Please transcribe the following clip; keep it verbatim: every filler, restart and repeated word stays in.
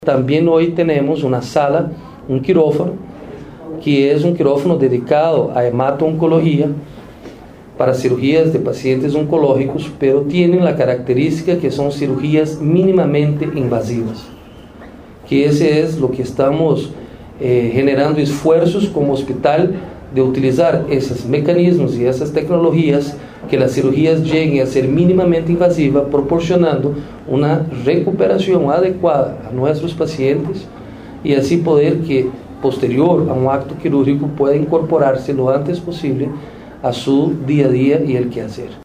También hoy tenemos una sala, un quirófano, que es un quirófano dedicado a hemato-oncología para cirugías de pacientes oncológicos, pero tienen la característica que son cirugías mínimamente invasivas, que ese es lo que estamos eh, generando esfuerzos como hospital de utilizar esos mecanismos y esas tecnologías, que las cirugías lleguen a ser mínimamente invasivas, proporcionando una recuperación adecuada a nuestros pacientes y así poder que posterior a un acto quirúrgico pueda incorporarse lo antes posible a su día a día y el quehacer.